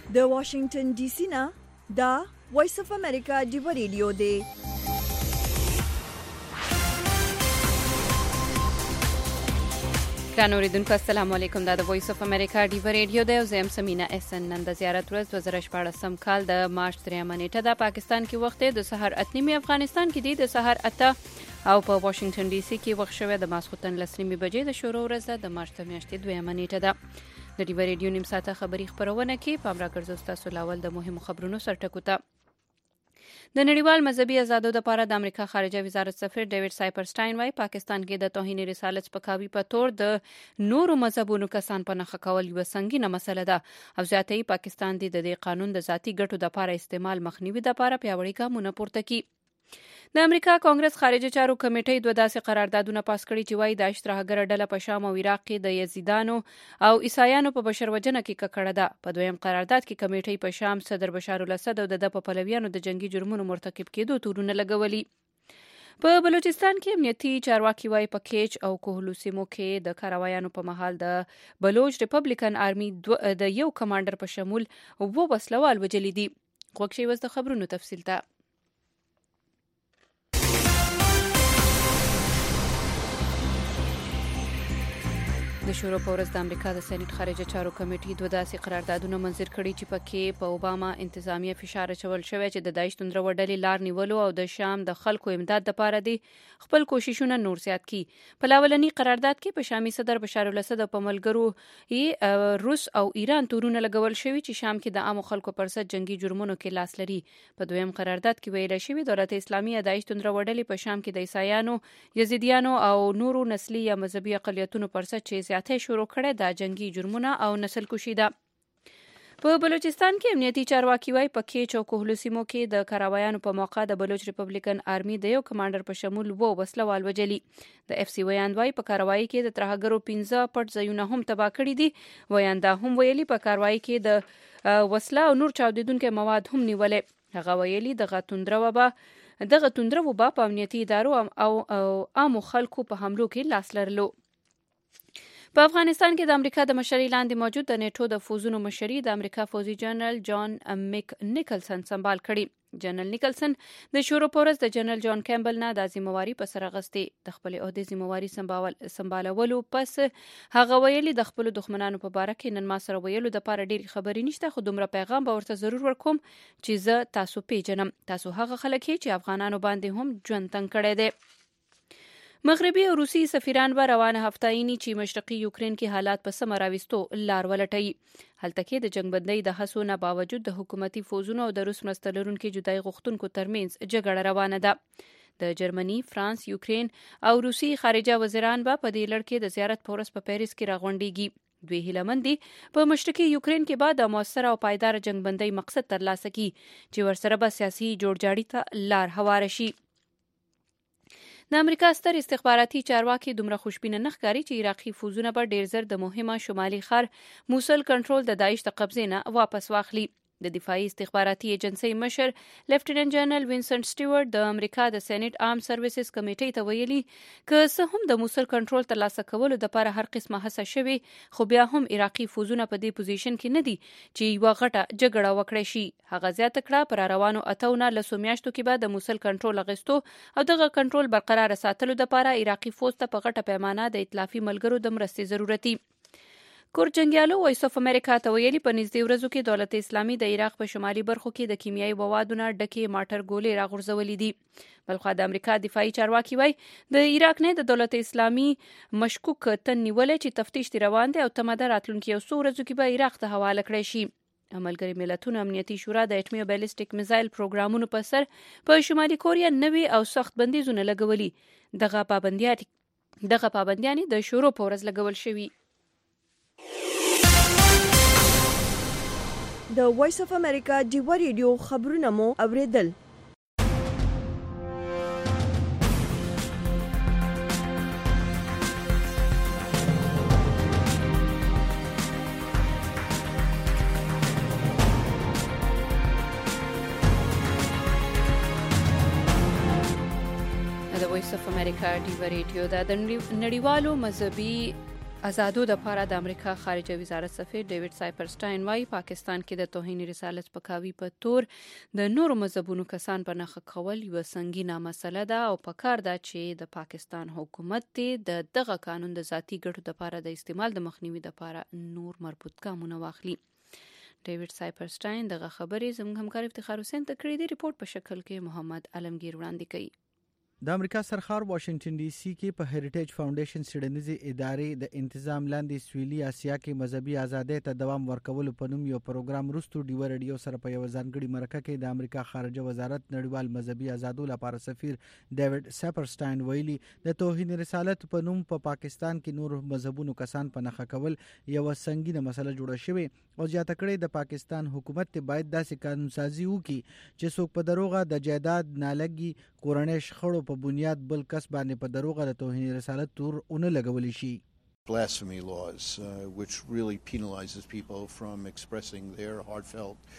د واشنگټن ډي سي نه دا وایس اف امریکا ډیو ریډیو دی. ګران اوریدونکو السلام علیکم. دا د وایس اف امریکا ډیو ریډیو دی او زه یم سمینا احسن. نن د زیارت ورځ 2014 کال د مارچ 3 نیټه د پاکستان کې وخت د سحر 8:30 افغانستان کې دی د سحر 8 او په واشنگټن ډي سي کې وخت شوه د ماسخوتن 10:30 بجې د شروع ورځ د مارچ میاشتې 2 نیټه ده. د ډیو ریډیو نیم ساعته خبري خبرونه کې پام راګرځو تاسو لاول د مهمو خبرونو سرټکو ته. د نړیوال مذهبي آزادو لپاره د امریکا خارجه وزارت سفیر ډیوډ سایپرسټاین وايي پاکستان کې د توهین رسالت سپکاوي په تور د نورو مذهبونو کسان په نخښه کول یو سنگینه مسله ده او زیاتې پاکستان د دې قانون د ذاتي ګټو لپاره استعمال مخنیوي لپاره پیاوړی ګامونه پورته کوي. د امریکا کانګرس خارجه چارو کمیټې دوه داسې قراردادونه پاس کړي چې وايي د اشتراکګر ډله په شام او عراق کې د یزیدانو او عیسایانو په بشر وژنه کې ککړه ده. په دویم قرارداد کې کمیټې په شام صدر بشار الاسد او د پلویانو د جنگي جرمونو مرتکب کېدو تورونه لګولي. په بلوچستان کې امنیتي چارواکي وايي په کیچ او کوهلو سیمو کې د کاروایانو په محل د بلوچ ریپبلیکن آرمي د یو کمانډر په شمول وو وسلوال وجلي دي. غوښ شي وس د خبرونو تفصیل ته. د شورا په ورځ د امریکا د سېنات خارجه چارو کمیټې دوه داسې قراردادونه منظور کړي چې پکې په اوباما انتظامیه فشار اچول شوی چې د داعش توندره وډلې لار نیولو او د شام د خلکو امداد لپاره دي خپل کوششونه نور زیات کړي. په لاولني قرارداد کې په شامي صدر بشار الاسد په ملګرو روس او ایران تورونه لګول شوی چې شام کې د عامو خلکو پر ضد جنگي جرمونو کې لاس لري. په دویم قرارداد کې ویل شوی دولت اسلامي داعش توندره وډلې په شام کې د عیسایانو، یزیدیانو او نورو نسلي یا مذهبي اقلیتونو پر ضد چې ته شروع کړه د جنگي جرمونه او نسل کشي ده. په بلوچستان کې امنیتي چارواکي وايي په کیچ او کوهلو سیمو کې د کاروایانو په موقع د بلوچ ریپبلیکن آرمي د یو کمانډر په شمول وو وسلوال وجلي. د اف سی ویاند وايي په کاروایی کې د ترهګرو 15 پټ ځایونه هم تباه کړي دي. ویاندا هم ویلي په کاروایی کې د وسله او نور چاودیدونکو مواد هم نیولې. هغه ویلي دغه توندره وبا په امنیتي ادارو او عامو خلکو په حملو کې لاس لرلو. په افغانستان کې د امریکا د مشرۍ لاندې موجود د نیټو د فوزونو مشري د امریکا فوزي جنرال جان میک نیکلسن سمبال کړي. جنرال نیکلسن د شورا په ورځ د جنرال جان کیمبل نه د ذمہواري په سر اخیستې د خپل عہدې ذمہواري سمبالولو پس هغه ویلي د خپل دښمنانو په باره کې نن ما سره ویلو د پاره ډېری خبرې نشته خو دومره پیغام به ورته ضرور ورکوم چې زه تاسو پیژنم. تاسو هغه خلک چې افغانانو باندې هم ژوند تنګ کړی دی. مغربي او روسي سفیران به روانه هفته اینی چې مشرقي یوکرين کې حالات په سم راوستو لار ولټي. هلته کې د جنگ بندۍ د هڅو نه باوجود د حکومتي فوزونو او د روس مرسته لرونکو جدای غوښتونکو ترمنځ جګړه روانه ده. د جرمني، فرانس، یوکرين او روسي خارجه وزیران به په دې لړ کې د زیارت په ورځ په پیریس کې راغونډيږي. دوی هیله دي په مشرقي یوکرين کې بعد د موثر او پایدار جنگ بندۍ مقصد ترلاسه کړي چې ورسره به سیاسي جوړجاړي ته لار هواره شي. د امریکا ستر استخباراتي چارواکي دومره خوشبینه نه ښکاري چې عراقي فوزونه به ډیر زر د مهمه شمالي ښار موصل کنټرول د داعش د قبضې نه واپس واخلي. د دفاعي استخباراتي ایجنسی مشر لیفټیننټ جنرال وینسنټ سټیوارټ د امریکا د سېنات آرم سروسز کمیټې ته ویلي که څه هم د موصل کنټرول ترلاسه کولو لپاره هر قسمه هڅه شوي خو بیا هم عراقي فوزونه په دې پوزیشن کې نه دي چې یو غټه جګړه وکړي شي. هغه زیاته کړه پر روانو اتونه لسو میاشتو کې به د موصل کنټرول اغستو او دغه کنټرول برقرار ساتلو لپاره عراقي فوز ته په غټه پیمانه د ائتلافي ملګرو د مرستې ضرورتي. کور جنگیالو وایس اف امریکا ته ویلي په نږدې ورځو کې دولت اسلامي د عراق په شمالي برخو کې د کیمیاوي موادونو ډکې ماټر ګولې راغورځولې دي. بلخوا د امریکا دفاعي چارواکي وایي د عراق نه د دولت اسلامي مشکوک تن نیولې چې تفتیش روان دی او تمه راتلونکي یو څو ورځو کې به عراق ته حواله کړی شي. ملګري ملتونو امنیتي شورا د اټومي او بیلسټیک میزایل پروګرامونو په سر په شمالي کوریا نوي او سخت بندیزونه لګولي. دغه پابندیان د شورا په ورځ لګول شوي. د وایس اف امریکا ډیو ریډیو خبرونه مو اوریدل. د وایس اف امریکا ډیو ریډیو د نړیوالو مذهبي آزادو د پاره د امریکا خارجه وزارت سفیر ډیوډ سایپرسټاین وايي پاکستان کې د توهین رسالت پکاوي په تور د نورو مذهبونو کسان په نخښه کول یو سنگینه مسله ده او پکار ده چې د پاکستان حکومت د دغه قانون د ذاتی ګټو لپاره د استعمال د مخنیوي لپاره نور مربوط ګامونه واخلي. ډیوډ سایپرسټاین دغه خبرې زموږ همکار افتخار حسین ته کړې دي. ریپورت په شکل کې محمد علمگیر وړاندې کوي. د امریکا سرخار واشنگټن ډي سي کې په هریټیج فاونډیشن سیډنیزي ادارې د انتظام لاندې سویلي اسیا کې مذهبي ازادۍ ته دوام ورکولو په نوم یو پروګرام وروسته ډیو رادیو سره په یو ځانګړي مرکه کې د امریکا خارجه وزارت نړیوال مذهبي ازادو لپاره سفیر ډیوډ سایپرسټاین ویلي د توهین رسالت په نوم په پاکستان کې نور مذهبونو کسان په نخښه کول یو سنگینه مسله جوړه شوې او زیاته کړې د پاکستان حکومت ته باید داسې قانون سازي وکړي چې څوک په دروغه د جایداد نالګي کورنۍ شخړو په بنیاد بل کس باندې په دروغه د توهین رسالت تور اون لګولې شي. Blasphemy laws, which really penalizes people from expressing their heartfelt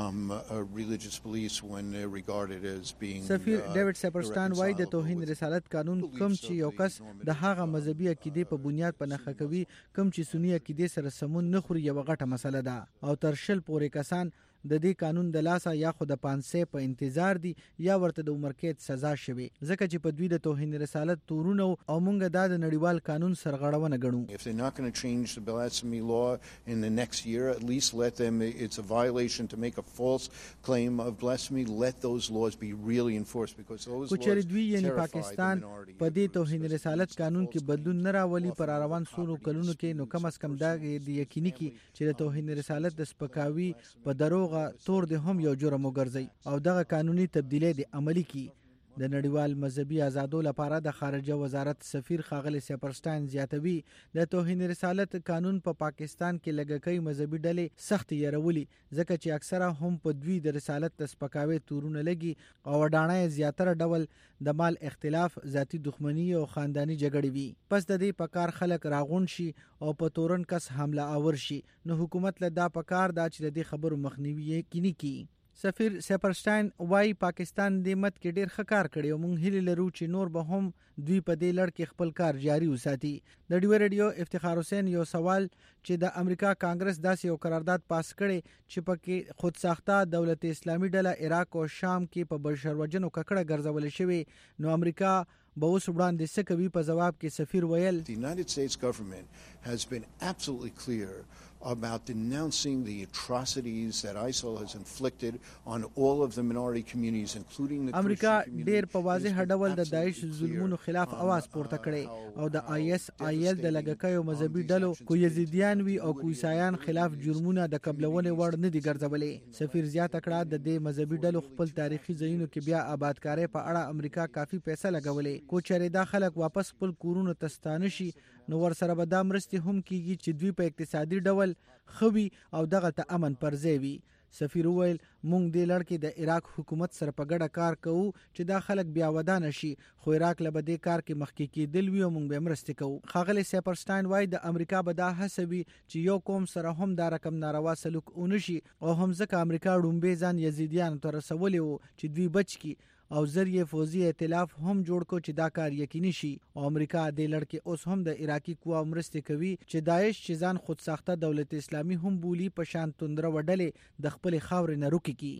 religious beliefs when they're regarded as being سفیر ډیوډ سایپرسټاین وايي د توهین رسالت قانون کوم چې یو کس د هغه مذهبي عقیدې په بنیاد په نخښه کوي کوم چې سنی عقیدې سره سمون نه خوري یو غټه مسله ده او تر شل پورې کسان د دې قانون د لاسه یا خو د 500 په انتظار دي یا ورته د عمر قید سزا شوي ځکه چې په دوی د توهین رسالت تورونه او مونږ د نړیوال قانون سرغړونه ګڼو. If they're not going to change the blasphemy law in the next year, at least let them, it's a violation to make a false claim of blasphemy, let those laws be really enforced because those laws terrify the minority. په دې توهین رسالت قانون کې بدلون نه راولي پر روان سونو کلونو کې نو کم از کم دا د یقیني کی چې د توهین رسالت د سپکاوي په دروغ تور د هم یو جرم وګرځي او دغه قانوني تبدیلی د عملی کی. د نړیوال مذهبي ازادو لپاره د خارجه وزارت سفیر ښاغلی سایپرسټاین زیاتوي د توهین رسالت قانون په پاکستان کې لږکۍ مذهبي ډلې سخت یرولي ځکه چې اکثره هم په دوی د رسالت د سپکاوي تورونه لګي او وډانه زیاتره ډول د مال اختلاف ذاتی دښمنی او خاندانی جګړې وي. پس د دې په کار خلک راغون شي او په تورن کس حمله آور شي نو حکومت له دا په کار دا چې د دې خبرو مخنیوي یقیني کړي. سفیر سایپرسټاین وايي پاکستان د مت کې ډیر ښه کار کړی او موږ هیله لرو چې نور به هم دوی په دې لړ کې خپل کار جاري وساتي. د ډیو رادیو افتخار حسین یو سوال چې د امریکا کانګرس داسې یو قرارداد پاس کړي چې پکې خود ساخته دولت اسلامي ډله عراق او شام کې په بشر وژنو ککړه ګرځول شوی نو امریکا به اوس وړاندې څه کوي په جواب کې سفیر ویل The United States government has been absolutely clear about denouncing the atrocities that ISIL has inflicted on all of the minority communities including the امریکا Christian community. ډیر په واضح ډول د داعش ظلمونو خلاف आवाज پورته کړي او د ISIL د لګکیو مذهبي ډلو کو یزیدیان وی او کو عیسایان خلاف جرمونه د قبلونه وړ نه دي ګرځولې. سفیر زیاته کړه د دې مذهبي ډلو خپل تاریخي ځایونو کې بیا آبادکاري په اړه امریکا کافي پیسې لګولې کو چېرې دا خلک واپس خپل کورونو ته ستانه شي نو ورسره به دا مرستې هم کیږي چې دوی په اقتصادي ډول خوي او دغه ته امن پرځای وي. سفیر ویل مونږ د لړ کې د عراق حکومت سره په ګډه کار کوو چې دا خلک بیا ودانه شي خو عراق له بده کار کې مخکې کېدل وی او مونږ به مرسته کوو. ښاغلی سایپرسټاین وایي د امریکا به دا هڅوي چې یو قوم سره هم دا رقم ناروا سلوک ونشي او هم ځکه امریکا ډومبې ځان یزیدیان ته رسولی وو چې دوی بچ کی او ذریعہ فوزي ائتلاف هم جوړ کو چې دا کار یقیني شي او امریکا د لړ کې اوس هم د عراقي قوا مرستې کوي چې داعش چې ځان خود ساخته دولت اسلامي هم بولی په شان توندره وډلې د خپل خاورې نه روکي کی.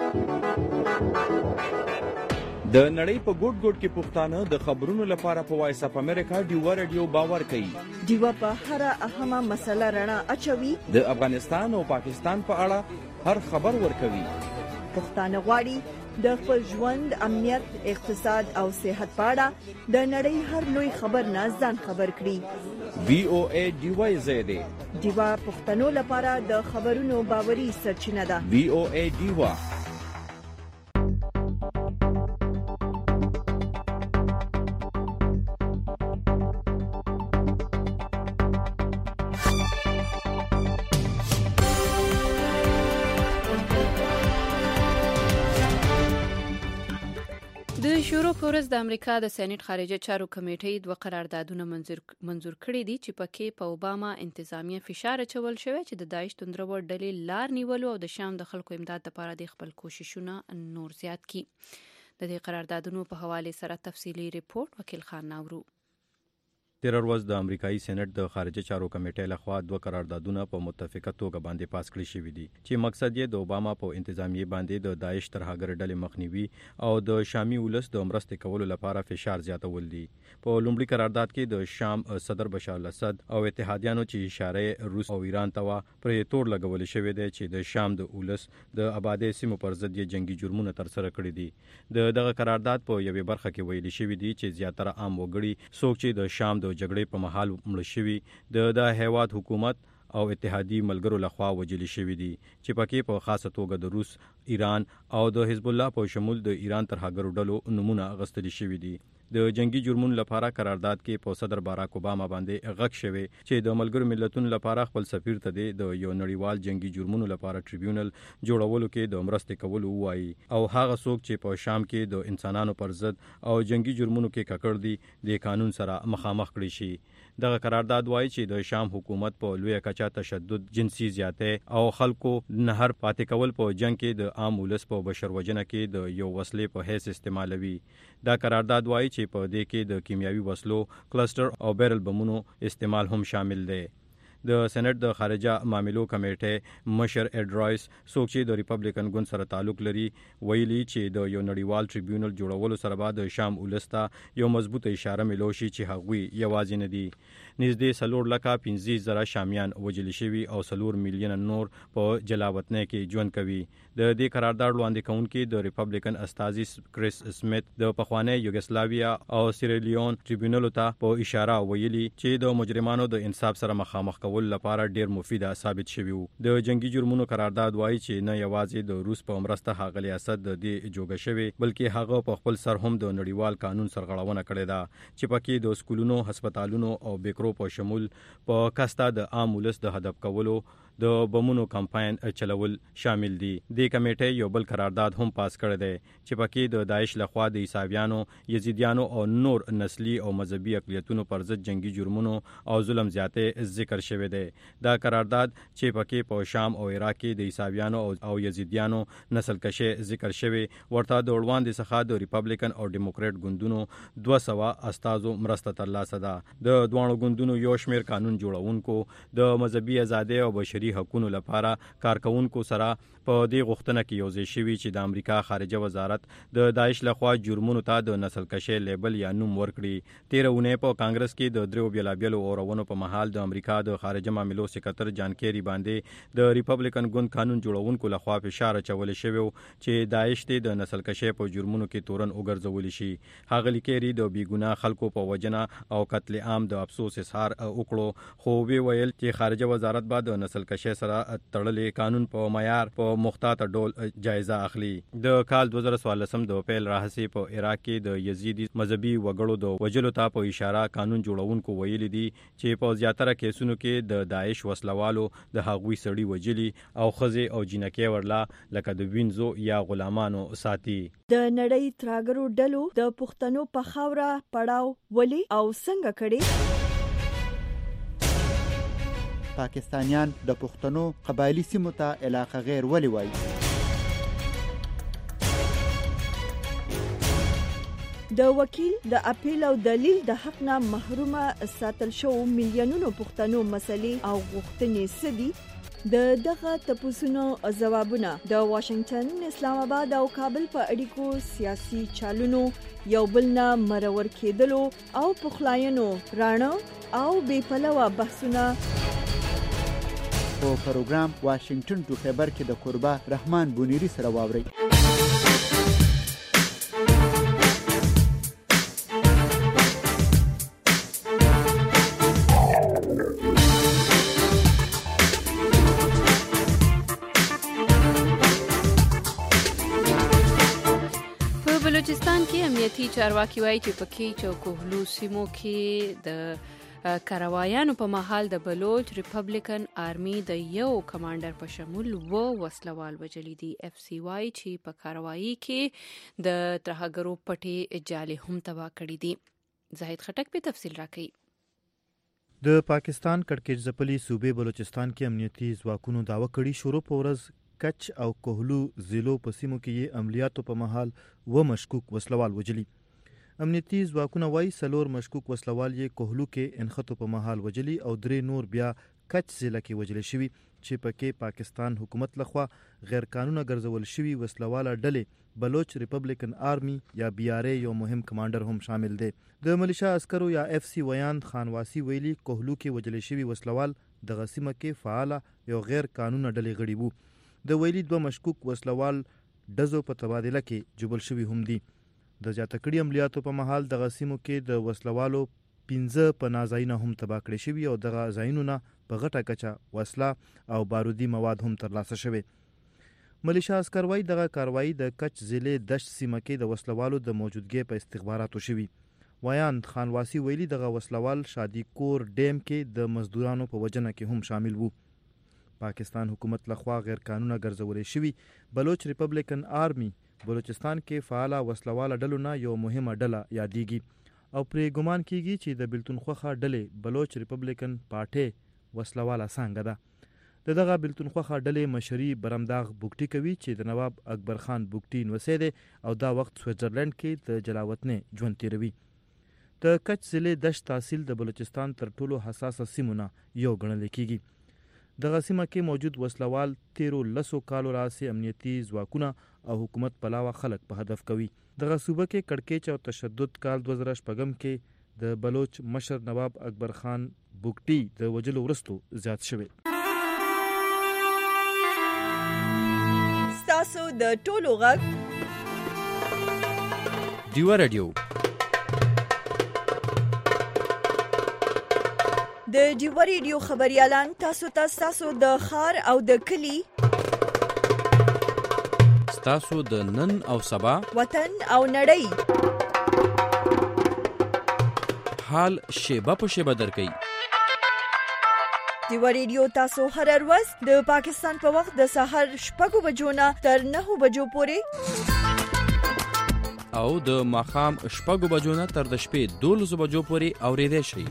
د نړۍ په ګوټ ګوټ کې پښتانه د خبرونو لپاره په وایس اف امریکا ډیو رادیو باور کوي. ډیو په هر اهمه مسله رڼا اچوي. د افغانستان او پاکستان په اړه هر خبر ورکوي. پښتانه غواړي د خپل ژوند امنیت اقتصاد او صحت په اړه د نړۍ هر لوی خبر نه ځان خبر کړي. VOA ډیو زیاده ډیو پښتنو لپاره د خبرونو باوري سرچینه ده. VOA ډیو د شورو په ورځ د امریکا د سېنات خارجه چارو کمیټې دوه قراردادونه منظور کړي دي چې پکې په اوباما انتظامیه فشار اچول شوی چې د داعش توندرو ډلې لار نیولو او د شام د خلکو امداد لپاره د خپل کوششونه نور زیات کړي. د دې قراردادونو په حواله سره تفصیلی ریپورت وکیل خان ناورو. تیر ورځ د امریکایي سېنات د خارجه چارو کمیټې لخوا 2 قراردادونه په متفقه توګه باندې پاس کړي شوي دي چې مقصد یې د اوباما په انتظامیه باندې د داعش ترهګر ډلې مخنیوي او د شامي ولس د مرستې کولو لپاره فشار زیاتول دي. په لومړي قرارداد کې د شام صدر بشار الاسد او اتحادیانو چې اشاره روس او ایران ته پرې تور لګول شوی دی چې د شام د ولس د آبادې سیمو پر ضد جنگي جرمونه تر سره کړي دي. دغه قرارداد په یوې برخه کې ویل شوی دی چې زیاتره عام وګړي څوک چې د شام د جګړې په محل مړ شوي د هیواد حکومت او اتحادی ملګرو لخوا وجل شوی دي چې پکې په خاصه توګه د روس، ایران او د حزب الله په شمول د ایران ترهګر ډلو نمونه اغستل شوی دي. د جنگي جرمونو لپاره قرارداد کې په صدر باراک اوباما باندې غږ شوی چې د ملګرو ملتونو لپاره خپل سفیر ته د یو نړیوال جنگي جرمونو لپاره ټریبیونل جوړولو کې د مرستې کولو وایي او هغه څوک چې په شام کې د انسانانو پر ضد او جنگي جرمونو کې ککړ دي د قانون سره مخامخ کړي شي. دغه قرارداد وایي چې د شام حکومت په لوی کچا تشدد، جنسي زیاتې او خلکو نهر پاتې کول په جنگ کې د عام ولس په بشر وژنه کې د یو وسلې په حیث استعمالوي. دا قرارداد وایي چې په دې کې د کیمیاوي وسلو، کلسټر او بیرل بمونو استعمال هم شامل دی. د سېنات د خارجه معاملو کمیټې مشر اډ رایس څوک چې د ریپبلیکن ګوند سره تعلق لري ویلي چې د یو نړیوال ټریبیونل جوړولو سره به د شام ولسته یو مضبوطه اشاره ملو شي چې هغوی یوازې نه دي. نږدې 4,15,000 شامیان وژل شوي او 4 میلیونه نور په جلاوطنۍ کې ژوند کوي. د دې قرارداد وړاندې کوونکي د ریپبلیکن استازي کریس سمیت د پخوانی یوګسلاویا او سیریلیون ټریبیونل ته په اشاره ویلي چې د مجرمانو د انصاف سره مخامخ کول لپاره ډیر مفیده ثابت شوی وو. د جنگي جرمونو قرارداد وایي چې نه یوازې د روس په مرسته ښاغلی اسد د دې جوګه شوی بلکې هغه په خپل سر هم د نړیوال قانون سرغړونه کړې ده چې پکې د سکولونو، هسپتالونو او بیکرو په شمول په کستا د عام ولس د هدف کولو د بمونو کمپاین چلول شامل دي. د کمیټې یو بل قرارداد هم پاس کړی دی چې پکې د داعش لخوا د عیسویانو، یزیدیانو او نور نسلی او مذهبي اقلیتونو پر ضد جنگي جرمونو او ظلم زیاتې ذکر شوی دی. دا قرارداد چې پکې په شام او عراق کې د عیسویانو او یزیدیانو نسل کشي ذکر شوی ورته د وړاندې څخه د ریپبلیکن او ډیموکریټ ګوندونو 200 استازو مرسته ترلاسه ده. د دوه ګوندونو یو شمیر قانون جوړونکو د مذهبي ازادۍ او بشري حقوقو لپاره کارکونکو سره په دې غوښتنه کې یوځای شوي چې د امریکا خارجه وزارت د داعش لخوا جرمونو ته د نسل کشي لیبل یا نوم ورکړي. 13 اونۍ په کانګرس کې د دریو بیلابیلو اورونو په محل د امریکا د خارجه معاملو سکرټر جان کیری باندې د ریپبلیکن ګوند قانون جوړونکو لخوا فشار اچول شوی چې داعش ته د نسل کشي په جرمونو کې تورن وګرځول شي. هغه کیری د بیګناه خلکو په وجنه او قتل عام د افسوس اظهار وکړو خو وی ویل چې خارجه وزارت بعد د نسل کشي سره تړلې قانون په معیار په مختاط ډول جایزه اخلي. د کال 2014 د اپریل راهسي په عراق کې د یزیدي مذهبي وګړو د وجلو ته په اشاره قانون جوړونکو ویلي دي چې په زیاتره کیسونو کې د داعش وسلوالو د هغوی سړي وجلي او خزه او جنکې ورلا لکه د وینزو یا غلامانو ساتي. د نړۍ ترهګرو ډلو د پښتنو په خاوره پړاو ولي او څنګه کړي؟ پاکستانیان د پښتنو قبایلی سیمو ته علاقه غیر ولي وایي؟ د وکیل د اپیل او دلیل د حق نه محرومه ساتل شو میلیونونو پښتنو مسلې او غوښتنې سدي. دغه تپوسونو ځوابونه د واشنگټن، اسلام آباد او کابل په اړیکو سیاسي چالونو یو بل نه مرور کېدلو او پخلاینو رانه او بې پلوه بحثونه په پروګرام واشنگټن ټو خبر کې د قربا رحمان بونیری سره واوري. بلوچستان کې امنیتي چارواکي وایي چې پکې چوکولو سیمو کې د کاروایانو په محل د بلوچ ریپبلیکن آرمي د یو کمانډر په شمول وسلوال وجلی دي. اف سی وايي چې په کاروایی کې د ترهګرو پټي جالې هم تباه کړي دي. زاهد خټک په تفصیل راکړي. د پاکستان کڑکېچ ځپلي صوبې بلوچستان کې امنیتي ځواکونو دعوه کړې شروع په ورځ کچ او کوهلو ضلعو په سیمو کې عملیاتو په محل و مشکوک وسلوال وجلی. امنیتي ځواکونه وایي 4 مشکوک وسلوال یې کوهلو کې انخطو په مهال وجلي او 3 نور بیا کچ ضلع کې وجل شوي چې پکې پاکستان حکومت لخوا غیر قانونه ګرځول شوي وسلواله ډلې بلوچ ریپبلیکن آرمی یا BRA یو مهم کمانډر هم شامل دی. د ملیشا عسکرو یا FC ویاند خانواسی ویلي کوهلو کې وجل شوي وسلوال د غسیمه کې فعاله یو غیر قانونه ډلې غړي وو. د ویلي 2 مشکوک وسلوال ډزو په تبادله کې جبل شوي هم دي. د زیاته کړي عملیاتو په مهال د غسیمو کې د وسلوالو 15 پناه ځایونه هم تباه کړي شوي او دغه ځایونه په غټه کچه وسله او بارودي مواد هم ترلاسه شوي. ملیشا عسکر وایي دغه کاروایی د کچ ضلع دشت سیمه کې د وسلوالو د موجودګۍ په استخباراتو شوي. ویاند خانواسی ویلي دغه وسلوال شادي کور ډیم کې د مزدورانو په وجنه کې هم شامل وو. پاکستان حکومت لخوا غیر قانونه ګرځولې شوي بلوچ ریپبلیکن آرمی بلوچستان کې فعاله وسلواله ډلو نه یو مهمه ډله یادېږي او پرې ګمان کیږي چې د بلتونخوخه ډلې بلوچ ریپبلیکن پارټي وسلواله څانګه ده. دغه بلتونخوخه ډلې مشري برمداغ بوکټي کوي چې د نواب اکبر خان بوکټي نوسې دی او دا وخت سویټزرلند کې د جلاوطنۍ ژوند تیروي. د کچ ضلع دشت تحصیل د بلوچستان تر ټولو حساسه سیمونه یو ګڼل کیږي. دغه سیمه کې موجود وسلوال 13 کالو راځي امنیتي ځواکونه او حکومت پلاوه خلک په هدف کوي. دغه صوبه کې کړکېچ او تشدد کال 2014 کې د بلوچ مشر نواب اکبر خان بوکټي د وجلو وروسته زیات شوی. تاسو د ټولو غږ ډیو رادیو د ډیو رادیو خبريالان تاسو د خار او د کلی تاسو د نن او سبا وطن او نړۍ حال شیبه په شیبه درکې. ډیو رادیو تاسو هر ورځ د پاکستان په وخت د سحر 6 بجو نه تر 9 بجو پورې او د ماښام 6 بجو نه تر د شپې 12 بجو پورې اورېدای شئ.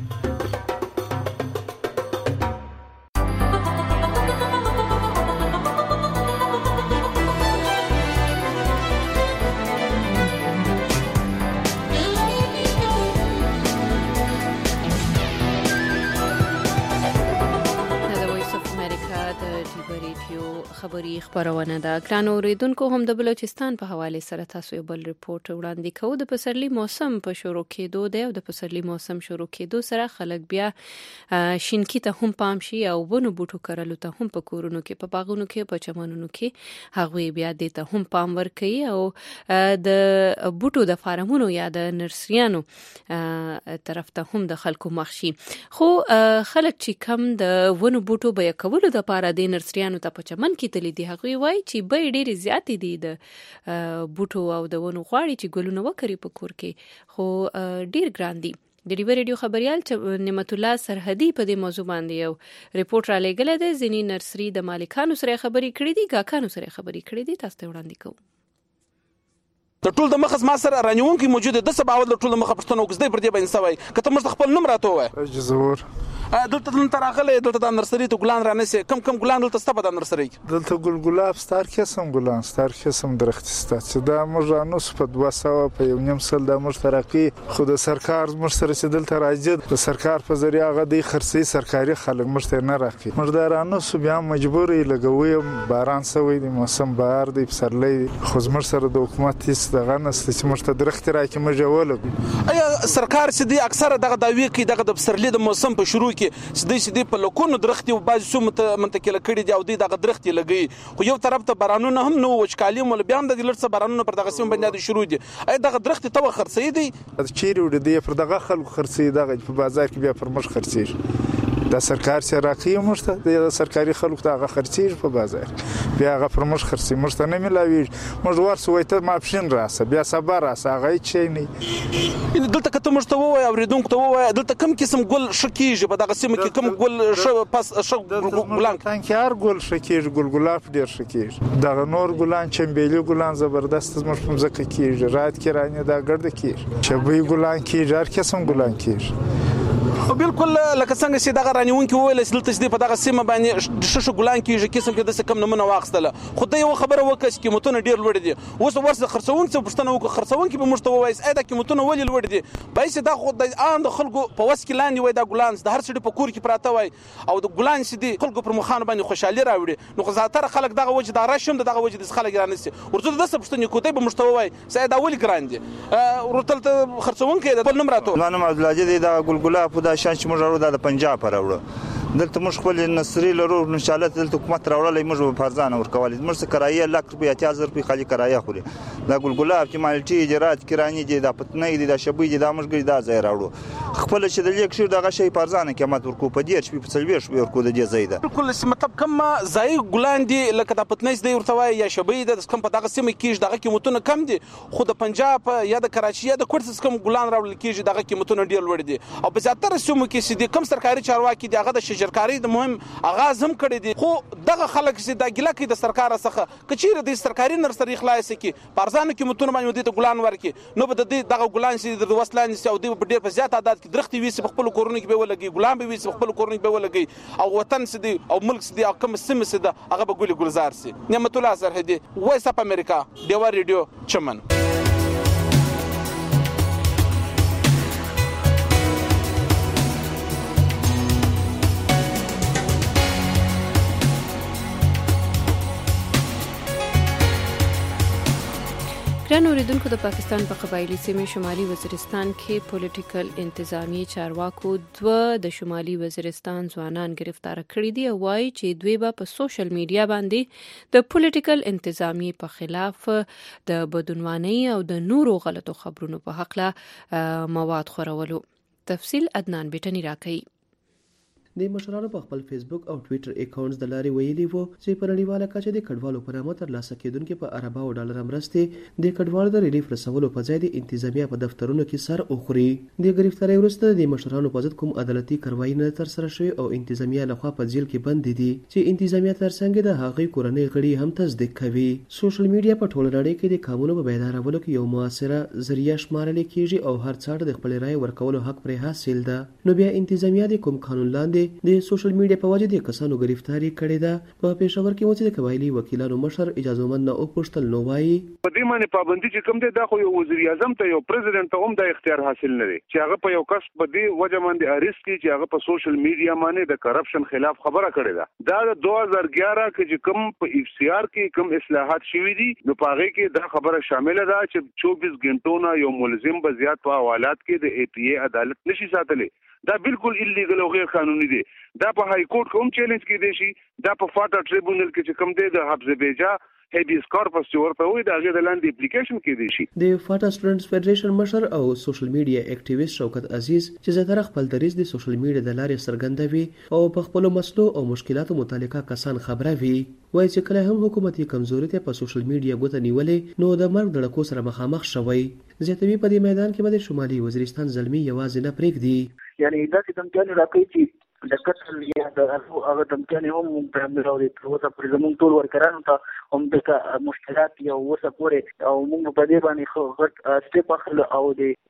خبري خبرونه ده. ګرانو اوریدونکو هم د بلوچستان په حواله سره تاسو یو بل ریپورت وړاندې کوو. د پسرلي موسم په شروع کېدو دی او د پسرلي موسم شروع کېدو سره خلک بیا شینکی ته هم پام شي او ونو بوټو کرلو ته هم په کورونو کې په باغونو کې په چمنونو کې هغوی بیا دې ته هم پام ورکوي او د بوټو د فارمونو یا د نرسریانو طرف ته هم د خلکو مخ شي. خو خلک چې کم د ونو بوټو بیا کولو د لپاره د نرسریانو ته په چمن کې تللی دي هغوی وایي چې به ډېرې زیاتې دي د بوټو او د ونو غواړي چې ګلونه وکري په کور کې خو ډېر ګران دي. د ډیو رادیو خبريال نعمت الله سرحدي په دې موضوع باندې یو ریپورت را لېږلی دی. ځینې نرسري د مالکانو سره خبرې کړې دي ګاکانو سره خبرې کړې دي تاسو ته وړاندې کوو. د ټول د مخز ما سره رانیونکي موجود د سباول د ټول د مخ پښتنو وګزدې پر دې باندې سوي کته مست خپل نوم راته وای جزور دلته نن تراغله دلته د نرسري ته ګلان رانسي کم کم ګلان دلته ستبه د نرسري دلته ګلاب ستار قسم ګلان ستار قسم درخت ستات چې دا موږ انوس په 200 په 1.5 سل د موږ ترقی خو د سرکار موږ سره چې دلته راځي د سرکار په ذریعہ غدي خرسي سرکاري خلک موږ ته نه راکې موږ د انوس بیا مجبورې لګوي باران سوي د موسم بهار دی پسرلی خو موږ سره د حکومت هیڅ دغه نست چې موږ ته درخت راکې موږ ولګو ایا سرکار چې دی اکثره دغه داوی کې دغه د پسرلی د موسم په شروع کې سدي په لکونو درختي او بعض سو منتقل کړي دی او دغه درختي لګي خو یو طرف ته بارانونه هم نو وچکالي مول بیا د لړڅ بارانونه پر دغه سیمه باندې شروع دي اي دغه درختي تو خرڅي دي چیرې وړي دی پر دغه خلکو خرڅي دغه په بازار کې بیا پر مش خرڅي د سرکار سره راکې مرسته د سرکاري خلکو دغه خرڅي په بازار بیا هغه پر مش خرڅي مرسته نه ملاوي موږ ورسوي ته ماپشن راسه بیا صبر راسه هغه چي نه دلته کته مرسته وای اوریدونکو ته وای دلته کم قسم ګل شکیږي په دغه سیمه کې کم ګل پس ګلان تانکار ګل شکیږي ګلاب ډیر شکیږي دغه نور ګلان چمبيلي ګلان زبردست مش په ځکه کېږي رات کې رانه دا ګرد کېږي چې به ګلان کېږي هر قسم ګلان کېږي بالکل لکه څنګه چې دغه رانیونکي وویل چې دلته چې په دغه سیمه باندې شش ګلان کېږي قسم کې د کم نمونه واخستله خو د یو خبره وکړه چې قیمتونه ډیر لوړ دي اوس ورسره خرڅونکي څه پوښتنه وکړه خرڅونکي به موږ ته ووایي چې دا قیمتونه ولې لوړ دي بایسې دا خو د عام د خلکو په وس کې لاندې وای دا ګلان د هر څه په کور کې پراته وای او د ګلان چې دي خلکو پر مخانه باندې خوشحالي راوړي نو خو زیاتره خلک دغه وجه دا راشم دغه وجه د خلک رانسي ورته د څه پوښتنه کوي به موږ ته ووایي چې دا ولې ګران دي ورته خرڅونکي د خپل نوم راته مولانا عبدالجی دا ګلګلا په دا شان چې موږ د پنجاب راوړو دلته موږ خپل نصری لرو ان شاء الله دلته حکومت راوړلې موږ په فرزانه ورکولې موږ څه کرایه لک روپیا 8000 روپیا خالي کرایه خوري دا ګلګلا چې مالټي اجرات کرانی دي دا پتنې دي دا شبې دي دا موږ دا ځای راوړو خپل چې د لیک شیر دغه شی فرزانه قیمت ورکو په دې چې په سلوي شو ورکو د دې ځای ده کله چې مطلب کوم ځای ګلان دي لکه د پتنې دي ورته وای یا شبې د کوم په دغه سیمه کې دغه قیمتونه کم دي خو د پنجاب یا د کراچي یا د کوټس کوم ګلان راوړل کېږي دغه قیمتونه ډیر لوړ دي او په زیاتره سیمو کې چې کوم سرکاري چارواکي دغه د شجرکاری د مهم اغاز هم کړی دي خو دغه خلک چې د ګیله کې د سرکار څخه کچیر د سرکاري نرسري خلاص کی پارزانو کې متون باندې د ګلان ورکی نو به د دغه ګلان چې د وسلان سعودي په ډیر په زیات تعداد کې درختي وي په خپل کورونو کې به ولګي ګلان به وي په خپل کورونو کې به ولګي او وطن سدي او ملک سدي او کوم سیمه سده هغه به ګل ګلزار سي نعمت الله سرحدي وایس اپ امریکا دیوا ریډیو چمن ګران اوریدونکو د پاکستان په قبایلی سیمه شمالي وزیرستان کې پولیټیکل انتظامی چارواکو د شمالي وزیرستان ځوانان گرفتار کړي دي او وايي چې دوی به په سوشل میډیا باندې د پولیټیکل انتظامی په خلاف د بدعنوانۍ او د نورو غلطو خبرونو په حق له مواد خورولو تفصیل عدنان بیٹنی راکړي د مشرانو په خپل فیسبوک او ټوئیټر اکاونټس د لارې ویلي وو چې په نړیواله کچه د کډوالو په نامه ترلاسه کېدونکو په ارباو ډالر مرستې د کډوالو د ریلیف رسولو په ځای د انتظامیه په دفترونو کې سر اوخري د گرفتاری وروسته د مشرانو په ضد کوم عدالتي کاروایی نه تر سره شوی او انتظامیه لخوا په جیل کې بند دي چې انتظامیه ترڅنګ د هغې کورنۍ غړي هم تصدیق کوي سوشل میډیا په ټوله نړۍ کې د قانون په بیدارولو کې یو موثره ذریعہ شمارل کیږي او هر څاړه د خپل رائے ورکولو حق پرې حاصل ده نو بیا انتظامیه د کوم قانون لاندې د سوشل میډیا په وجه د کسانو گرفتاری کړې ده په پېښور کې مو د قبایلی وکیلانو مشر اجازهمند نه او پښتل نو وایي په دې باندې پابندي چې کوم دی دا خو یو وزیر اعظم ته یو پریزیدنت ته هم د اختیار حاصل نه دی چې هغه په یو کس په دې وجه باندې اریسټ کی چې هغه په سوشل میډیا باندې د کرپشن خلاف خبره کړې ده دا د 2011 کې چې کوم په اف سی آر کې کوم اصلاحات شوي دي نو په هغه کې دا خبره شامل ده چې 24 غنټو نه یو ملزم به زیات په حوالات کې د ای پی ای عدالت نشي ساتلی دا بالکل ایلیګل او غیر قانوني دي دا په های کورټ کوم چیلنج کې دي شي دا په فاټا ټریبونل کې چې کوم دی د حبس بیجا هیبیس کارپس چې ورته وي دا غیر لاندې اپلیکیشن کې دي شي د فاټا سټوډنټس فدریشن مشر او سوشل میډیا اکټیویست شوکت عزیز چې زیاتره خپل دریځ د سوشل میډیا د لارې څرګندوي او په خپل مسلو او مشکلاتو متعلقه کسان خبره وي وایي چې کله هم حکومتي کمزوري ته په سوشل میډیا ګوته نیولې نو د مرګ د ډکو سره مخامخ شوی زیاتوي په دې میدان کې به د شمالي وزیرستان زلمی یوازې نه پرېږدي یعنی دا چې تم راکړي چې د قتل یا د هغه دمکنه هم په امر او د اوسه پر زمون ټول ورکرانو ته هم د مشکلات یا اوسه پورې او موږ په دې باندې خو غټ سټیپ اخلو او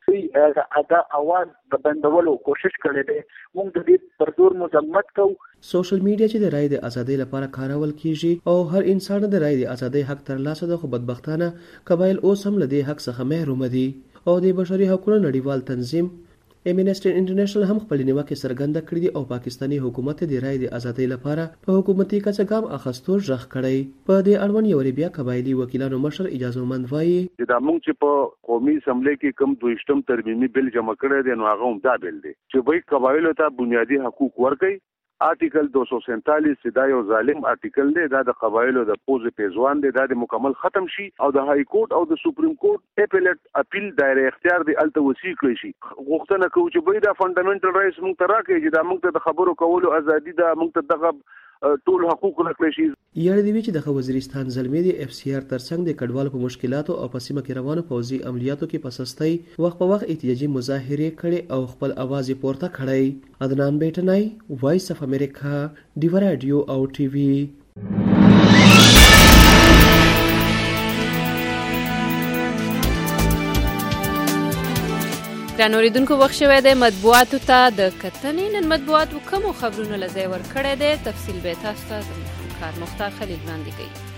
د ادا اواز د بندولو کوشش کړی دی موږ د دې پر زور مذمت کوو سوشل میډیا چې د رائے د ازادۍ لپاره کارول کیږي او هر انسان د رائے د ازادۍ حق ترلاسه د خو بدبختانه قبایل اوس هم له دې حق څخه محروم دي او د بشري حقوقو نړیوال تنظیم امنیسټي انټرنیشنل هم خپل نیوکه څرګنده کړې دي او پاکستاني حکومت د رائے د ازادۍ لپاره په حکومتي کچه ګام اخیستو ژغ کړی په دې اړوند یو بیا قبایلی وکیلانو مشر اجازهمند وایي دا موږ چې په قومي اسمبلی کې کوم 22م ترمیمي بل جمع کړی دی نو هغه هم دا بل دی چې وایي قبایلو ته بنیادی حقوق ورکړي آرټیکل 247 دا یو ظالم آرټیکل دی دا د قبایلو د پوز پیزوان دی دا د مکمل ختم شي او د های کورټ او د سپریم کورټ اپیلیټ اپیل دایره اختیار دی الته وسیع کړی شي غوښتنه کوي چې به دا فندامنټل رائټس موږ ته راکړي چې دا موږ ته د خبرو کولو ازادي دا موږ ته دغه ټول حقوق راکړي شي یاره دی چې د وزیرستان زلمی دی اف سی آر ترڅنګ د کډوالو په مشکلاتو او په سیمه کې روانو پوځي عملیاتو کې په سستۍ وخت په وخت احتجاجي مظاهره کړي او خپل आवाज پورته کړی عدنان بیٹنای وایس اف امریکا دیوا رادیو او ټي وي ګران اوریدونکو وخت شوی دی مطبوعاتو ته د کتنې. نن مطبوعاتو کومو خبرونو له ځای ورکړی دی تفصیل به تاسو ته کار مختار خلیل وړاندې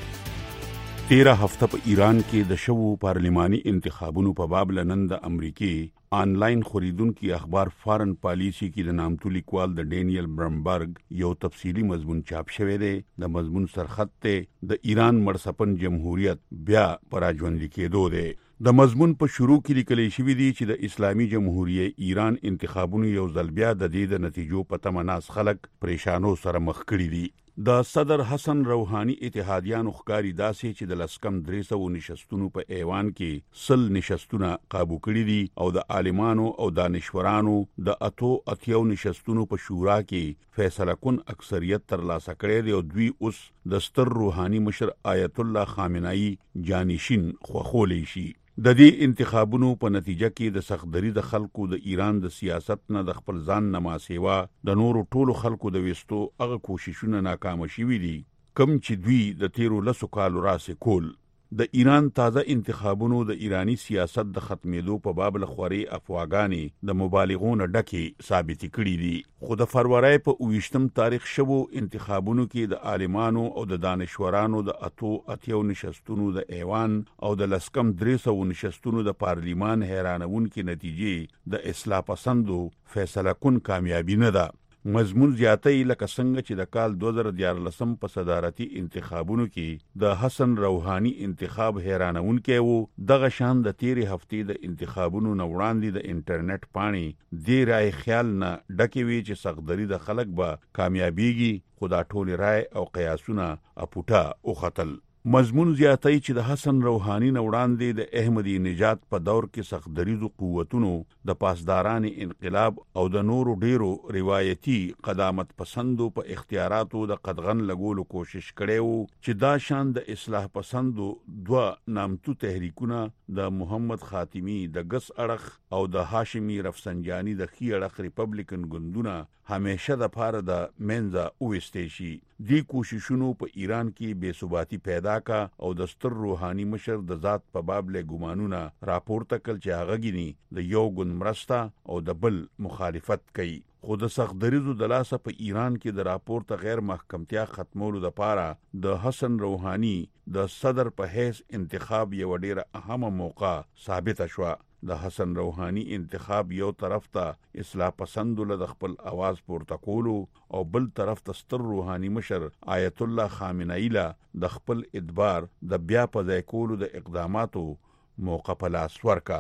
کوي. 13 هفته په ایران کې د شوو پارلماني انتخابونو په باب نن د امریکای آنلاین خریدونکو اخبار فارن پالیسی کې د نامتو لیکوال د ډینیل برمبرګ یو تفصیلی مضمون چاپ شوی دی. د مضمون سرخط ته د ایران مرسپن جمهوریت بیا پراژوندي کېدو دی. د مضمون په شروع کې لیکل شوی دی چې د اسلامي جمهوریت ایران انتخابونو یو ځل بیا د دې د نتیجو په تمه ناس خلک پریشانو سره مخ کړي دي. د صدر حسن روحاني اتحادیانو ښکاری داسې چې د لسکم 300 نشستونو په ایوان کې 100 نشستونه قابو کړي دي او د عالمانو او دانشورانو د اتیاو نشستونو په شورا کې فیصله کن اکثریت ترلاسه کړي دي او دوی اوس د ستر روحاني مشر آیت الله خامنه‌ای جانشین خوخولې شي. د دې انتخابونو په نتیجه کې د سختدري د خلکو د ایران د سیاست نه د خپل ځان نما سیوا د نورو ټولو خلکو د وستو هغه کوششونه ناکام شوي دي کم چې دوی د 13 کالو راسې کول. د ایران تازه انتخابونو د ایرانی سیاست د ختمېدو په باب لخوري افواګانی د مبالغونو ډکه ثابت کړي دي. خو د فروری په 28م تاریخ شوو انتخابونو کې د عالمانو او د دانشورانو د اتیاو نشستونو د ایوان او د لسکم 300 نشستونو د پارلیمان حیرانونکې نتیجې د اصلاح پسندو فیصله کن کامیابی نه ده. مضمون زیاتې لکه څنګه چې د کال 2014 په صدارتي انتخابونو کې د حسن روحاني انتخاب حیرانونکې وو. دغه شان د 13 هفتې د انتخابونو نه وړاندې د انټرنیټ پاڼې د رای خیال نه ډکې وي چې سختدري د خلک به کامیابیږي خو دا ټول رای او قیاسونه اپوټا او خطل. مضمون زیاتای چې د حسن روحاني نه وړاندې د احمدي نژاد په دور کې سختدریزو قوتونو د پاسداران انقلاب او د نورو ډیرو روایتي قدامت پسندو په اختیاراتو د قدغن لګولو کوشش کړي وو چې دا شان د اصلاح پسندو دوه نامتو تحریکونه د محمد خاتمی د ګس اړخ او د هاشمی رفسنجانی د خي اړخ ریپبلیکن ګوندونه همیشه د پاره د منځه اوستې شي. دی کوششونو په ایران کې بے ثباتی پیدا کا او د ستر روحاني مشر د ذات په باب له ګمانونه راپورته کړ چې هغه غني د یو ګوند مرسته او د بل مخالفت کوي. خو د سختدریزو د لاسه په ایران کې د راپورته غیر محکمتیا ختمولو د پاره د حسن روحاني د صدر په حیث انتخاب یو ډیره اهمه موقع ثابت شوه. د حسن روحاني انتخاب یو طرف ته اصلاح پسندو له خپل आवाज پورته کولو او بل طرف ته ستر روحاني مشر آیت الله خامنه‌ای له د خپل ادبار د بیا په ځای کولو د اقداماتو موقع په لاس ورکا.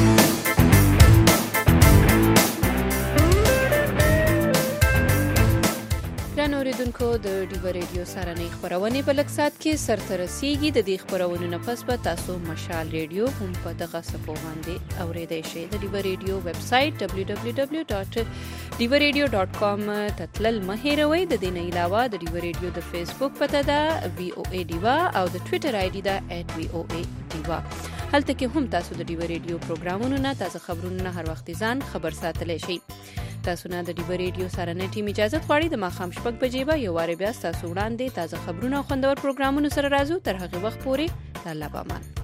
ګران اوریدونکو د ډیو ریډیو سارنۍ خبرونه په لږ سات کې سرته رسیږي. د دې خبرونو نه پس به تاسو مشال ریډیو هم په دغه صفحو باندې اوریدئ شئ. د ډیو ریډیو ویب سټ www.diwaradio.com ته تلل مه هیروئ. د دې نه علاوه د ډیو ریډیو د فیسبوک پته ده VOA ډیوا او د ټوئیټر آی ډي ده @VOA ډیوا. هلته کې هم تاسو د ډیو ریډیو پروګرامونو نه تازه خبرونه هر وخت ځان خبر ساتلی شئ. تاسو نه د ډیو ریډیو سارنۍ ټیم اجازه غواړي د ماخام شپږ بجې به یو واره بیا تاسو وړاندې تازه خبرونه او خوندور پروګرامونو سره راځو. تر هغه وخت پورې الله پامان.